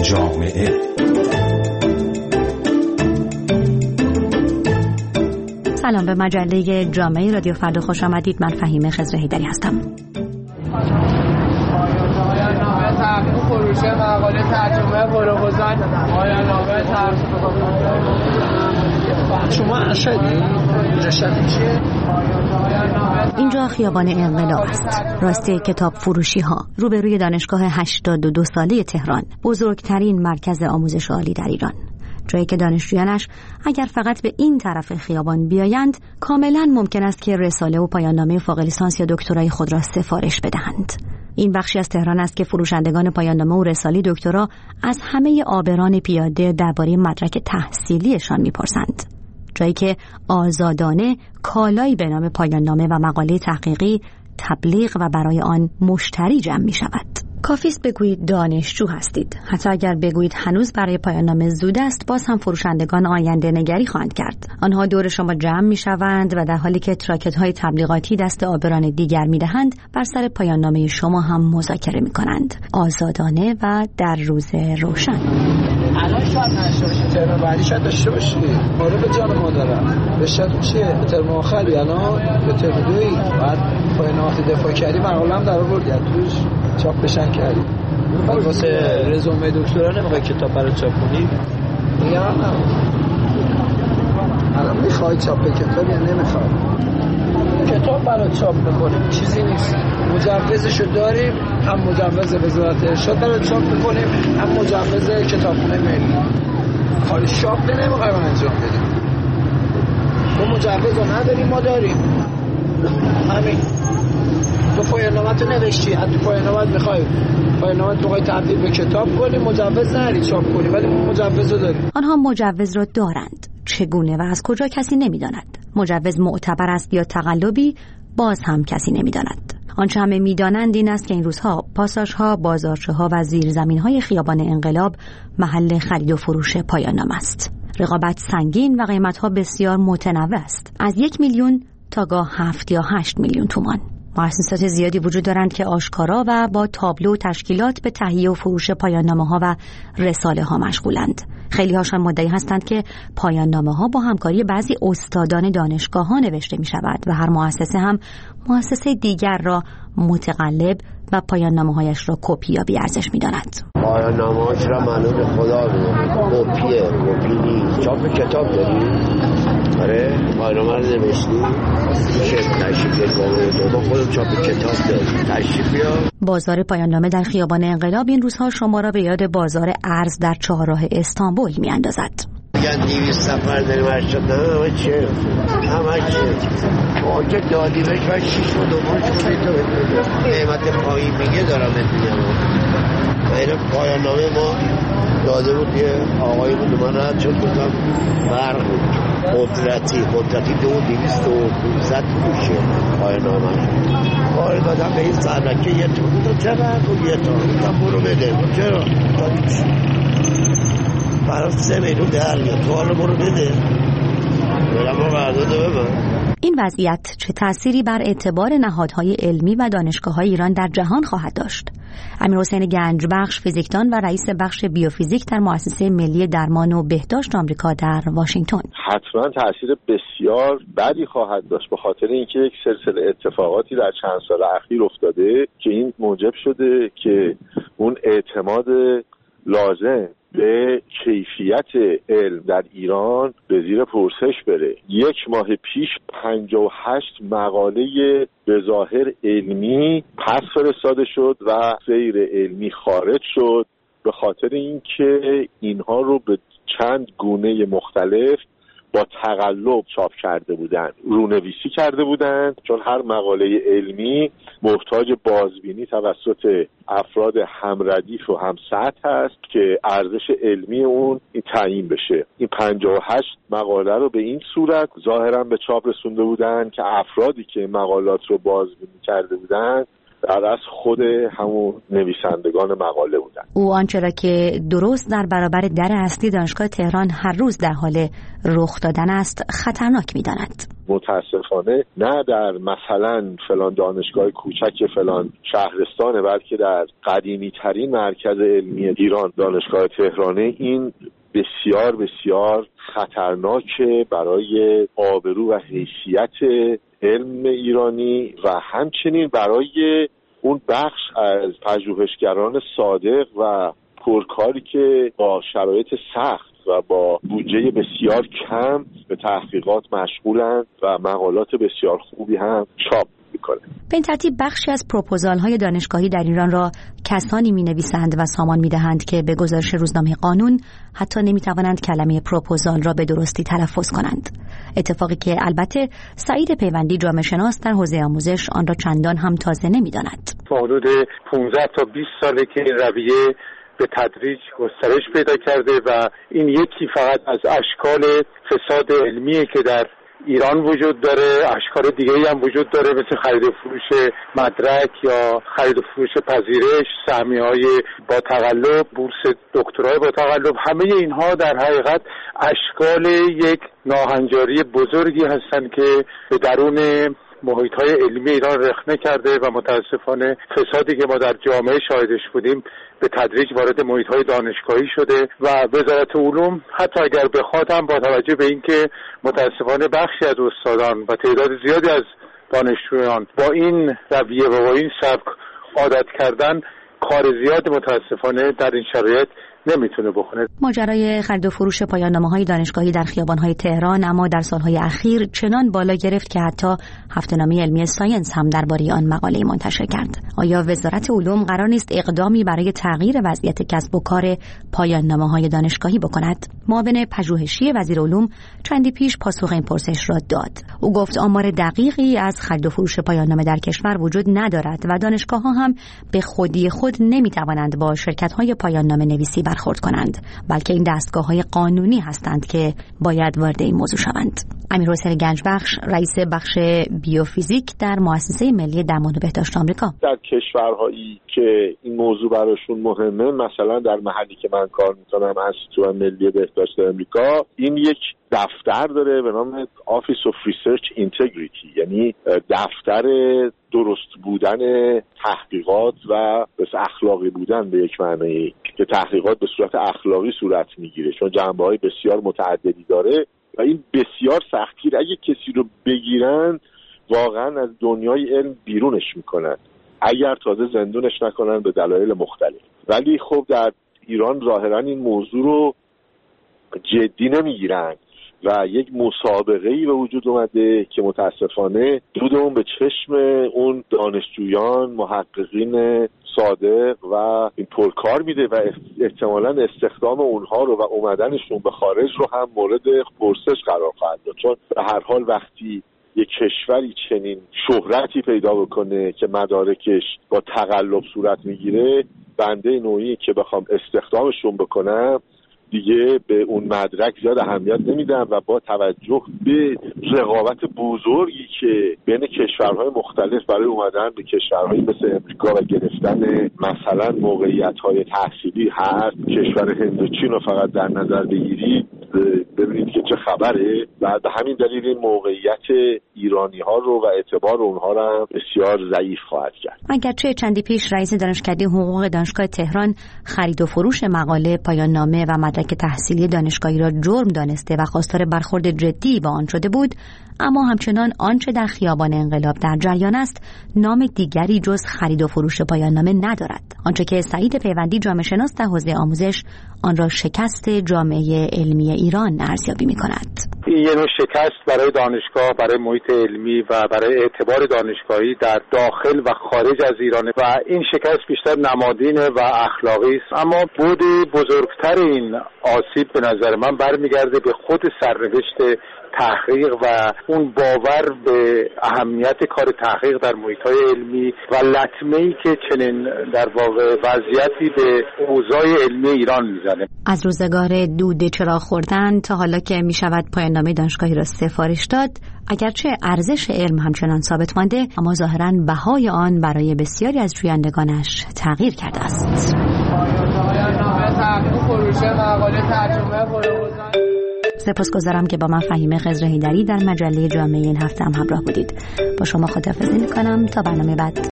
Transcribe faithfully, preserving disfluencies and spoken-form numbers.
جامعه. سلام، به مجله جامعه رادیو فردا خوش آمدید. من فهیمه خضر حیدری هستم. فروش مقاله ترجمه پروپوزال پایان‌نامه شما ارشدی؟ ارشد چیه؟ اینجا خیابان انقلاب است، راسته کتاب فروشی ها، روبروی دانشگاه هشتاد و دو ساله تهران، بزرگترین مرکز آموزش عالی در ایران. جایی که دانشجویانش اگر فقط به این طرف خیابان بیایند کاملا ممکن است که رساله و پایان‌نامه فوق لیسانس یا دکترای خود را سفارش بدهند. این بخشی از تهران است که فروشندگان پایان‌نامه و رساله دکترا از همه عابران پیاده درباره مدرک تحصیلیشان می‌پرسند. جایی که آزادانه کالایی به نام پایان‌نامه و مقاله تحقیقی تبلیغ و برای آن مشتری جمع می‌شود. کافیست بگویید دانشجو هستید. حتی اگر بگویید هنوز برای پایان‌نامه زود است، باز هم فروشندگان آینده نگری خواهند کرد. آنها دور شما جمع می‌شوند و در حالی که تراکت‌های تبلیغاتی دست عابران دیگر می‌دهند، بر سر پایان‌نامه شما هم مذاکره می‌کنند. آزادانه و در روز روشن. الان شاید نشوشی، ترم بعدی شاید داشته باشی. آره به جان مادرم. بشد چیه؟ ترم آخری الان به ترم دویی. بعد پایان‌نامه دفاع کردی مقاله‌ام در آوردی توش. چاپ بشن کردی. بعد واسه رزومه دکترا نمیخوای کتاب برای چاپ کنی؟ میگم نه. الان میخوای چاپ کتاب یا نمیخوای؟ کتاب برای چاپ بکنیم چیزی نیست. مجوزشو داریم، هم مجوز وزارت ارشاد برای چاپ بکنیم، هم مجوز کتابخونه ملی. کار چاپ نمیخوایم انجام بدیم. تو مجوز رو نداریم، ما داریم. همین. تو پایان‌نامه تو نوشتی، حتی پایان‌نامه میخوای پایان‌نامه تو بخوای تبدیل به کتاب کنی، مجوز نداری چاپ کنی، ولی مجوز رو داری. آنها مجوز را دارند. چگونه و از کجا کسی نمیداند. مجوز معتبر است یا تقلبی، باز هم کسی نمیداند. آنچه همه میدانند این است که این روزها پاساژها، بازارچه‌ها و زیرزمین‌های خیابان انقلاب محل خرید و فروش پایان‌نامه است. رقابت سنگین و قیمت‌ها بسیار متنوع است، از یک میلیون تا گاه هفت یا هشت میلیون تومان. مؤسسات زیادی وجود دارند که آشکارا و با تابلو و تشکیلات به تهیه و فروش پایان‌نامه‌ها و رساله‌ها مشغولند. خیلی هاشان مدعی هستند که پایان‌نامه‌ها با همکاری بعضی استادان دانشگاه‌ها نوشته می‌شود و هر مؤسسه هم مؤسسه دیگر را متقلب و پایان‌نامه‌هایش را کپی یا بی‌ارزش می‌داند. پایان‌نامه‌هاش را معلوم خدا بود. کپیه، کپی نیست. چاپ کتاب داری؟ آره، پایان‌نامه رو نوشتی؟ میشه تشریف کنی؟ تو خودت چاپ کتاب داری؟ تشریف بیار. بازار پایان‌نامه در خیابان انقلاب این روزها شما را به یاد بازار ارز در چهارراه استانبول می‌اندازد. میگن دویست نفر داریم ارشد، نه همه چه؟ همه چه؟ واجه دادی بهش و شیش و دومون شدی تو قیمت پایین میگه دارم میگم. غیر پایان‌نامه ما داده بود یه آقایی بود من رد شد بودم برق قدرتی قدرتی دو دیویست و پونزد پوشه پایان‌نامه کار دادم به این سرنکه یه تو بودم چقدر بود یه تا بودم برو بده چرا؟ برای سه میلیون در میاد تو حالا برو بده برم رو قرارداد ببر. این وضعیت چه تأثیری بر اعتبار نهادهای علمی و دانشگاه‌های ایران در جهان خواهد داشت؟ امیرحسین گنجبخش، فیزیکدان و رئیس بخش بیوفیزیک در مؤسسه ملی درمان و بهداشت آمریکا در واشنگتن: حتما تأثیر بسیار بدی خواهد داشت، به خاطر اینکه یک سلسله اتفاقاتی در چند سال اخیر افتاده که این موجب شده که اون اعتماد لازم به کیفیت علم در ایران به زیر پرسش بره. یک ماه پیش پنجاه و هشت مقاله به ظاهر علمی پس فرستاده شد و غیر علمی خارج شد به خاطر اینکه اینها رو به چند گونه مختلف با تقلب چاپ کرده بودند، رونویسی کرده بودند، چون هر مقاله علمی محتاج بازبینی توسط افراد هم ردیف و هم سطح هست که ارزش علمی اون این تعیین بشه. این پنجاه و هشت مقاله رو به این صورت ظاهرا به چاپ رسونده بودند که افرادی که مقالات رو بازبینی کرده بودند در از خود همون نویسندگان مقاله بودن. او آنچه را که درست در برابر در اصلی دانشگاه تهران هر روز در حال رخ دادن است خطرناک می‌داند. متاسفانه نه در مثلا فلان دانشگاه کوچک فلان شهرستانه، بلکه در قدیمی ترین مرکز علمی ایران دانشگاه تهرانه. این بسیار بسیار خطرناکه برای آبرو و حیثیت علم ایرانی و همچنین برای اون بخش از پژوهشگران صادق و پرکاری که با شرایط سخت و با بودجه بسیار کم به تحقیقات مشغولند و مقالات بسیار خوبی هم چاپ میکنند. به این ترتیب بخشی از پروپوزال های دانشگاهی در ایران را کسانی می نویسند و سامان می دهند که به گزارش روزنامه قانون حتی نمی توانند کلمه پروپوزال را به درستی تلفظ کنند. اتفاقی که البته سعید پیوندی جامعه شناس در حوزه آموزش آن را چندان هم تازه نمی داند. حدود پانزده تا بیست ساله که این رویه به تدریج گسترش پیدا کرده و این یکی فقط از اشکال فساد علمیه که در ایران وجود داره. اشکال دیگه‌ای هم وجود داره مثل خرید و فروش مدرک یا خرید و فروش پذیرش، سهمیه‌های با تقلب، بورس دکترای با تقلب. همه اینها در حقیقت اشکال یک ناهنجاری بزرگی هستند که به درون محیط‌های علمی ایران رخنه کرده و متاسفانه فسادی که ما در جامعه شاهدش بودیم به تدریج وارد محیط‌های دانشگاهی شده و وزارت علوم حتی اگر بخواد هم با توجه به اینکه متاسفانه بخشی از استادان و تعداد زیادی از دانشجویان با این رویه و با این سبک عادت کردن، کار زیاد متاسفانه در این شرایط نمیتونه بکنه. ماجرای خرید و فروش پایان نامه‌های دانشگاهی در خیابان‌های تهران اما در سالهای اخیر چنان بالا گرفت که حتی هفته‌نامه علمی ساینس هم درباره آن مقاله منتشر کرد. آیا وزارت علوم قرار نیست اقدامی برای تغییر وضعیت کسب و کار پایان نامه‌های دانشگاهی بکند؟ معاون پژوهشی وزیر علوم چندی پیش پاسخ این پرسش را داد. او گفت آمار دقیقی از خرید و فروش پایان نامه در کشور وجود ندارد و دانشگاه‌ها هم به خودی خود نمی‌توانند با شرکت‌های پایان نامه نویسی برخورد کنند، بلکه این دستگاه‌های قانونی هستند که باید وارد این موضوع شوند. امیرحسین گنجبخش رئیس بخش بیوفیزیک در مؤسسه ملی درمان و بهداشت آمریکا: در کشورهایی که این موضوع براشون مهمه، مثلا در محلی که من کار میکنم انستیتوت ملی بهداشت آمریکا، این یک دفتر داره به نام Office of Research Integrity، یعنی دفتر درست بودن تحقیقات و بس اخلاقی بودن به یک معنی، که تحقیقات به صورت اخلاقی صورت میگیره چون جنبه‌های بسیار متعددی داره و این بسیار سختگیر. اگه کسی رو بگیرن واقعا از دنیای علم بیرونش میکنن، اگر تازه زندونش نکنن به دلایل مختلف. ولی خب در ایران ظاهرا این موضوع رو جدی نمیگیرن و یک مسابقه‌ای به وجود اومده که متاسفانه دودمون به چشم اون دانشجویان، محققین صادق و این پرکار میده و احتمالاً استخدام اونها رو و اومدنشون به خارج رو هم مورد پرسش قرار خواهد داد، چون به هر حال وقتی یک کشوری چنین شهرتی پیدا بکنه که مدارکش با تقلب صورت میگیره، بنده نوعی که بخوام استخدامشون بکنم دیگه به اون مدرک زیاد اهمیت نمیدم و با توجه به رقابت بزرگی که بین کشورهای مختلف برای اومدن به کشورهایی مثل امریکا و گرفتن مثلا موقعیت‌های تحصیلی هست، کشور هند و چین رو فقط در نظر بگیرید ببینید که چه خبره و به همین دلیل این موقعیت ایرانی‌ها رو و اعتبار اونها رو بسیار ضعیف خواهد کرد. اگرچه چندی پیش رئیس دانشکده حقوق دانشگاه تهران خرید و فروش مقاله، پایان نامه و مدرک تحصیلی دانشگاهی را جرم دانسته و خواستار برخورد جدی با آن شده بود، اما همچنان آنچه در خیابان انقلاب در جریان است نام دیگری جز خرید و فروش پایان نامه ندارد. آنچه که سعید پیوندی جامعه شناس در حوزه آموزش آن را شکست جامعه علمی ایران ارزیابی می‌کند. این یه نوع شکست برای دانشگاه، برای محیط علمی و برای اعتبار دانشگاهی در داخل و خارج از ایران و این شکست بیشتر نمادین و اخلاقی است. اما بود بزرگتر این آسیب به نظر من برمیگرده به خود سرنوشت تحقیق و اون باور به اهمیت کار تحقیق در محیط‌های علمی و لطمه‌ای که چنین در واقع وضعیتی به اوضاع علمی ایران میزنه. از روزگار دود چراغ خوردن تا حالا که میشود پایان نامه دانشگاهی را سفارش داد، اگرچه ارزش علم همچنان ثابت مانده، اما ظاهراً بهای آن برای بسیاری از جویندگانش تغییر کرده است. سپاسگزارم که با من فهیمه خضر حیدری در مجله جامعه این هفته هم همراه بودید. با شما خداحافظی می‌کنم تا برنامه بعد.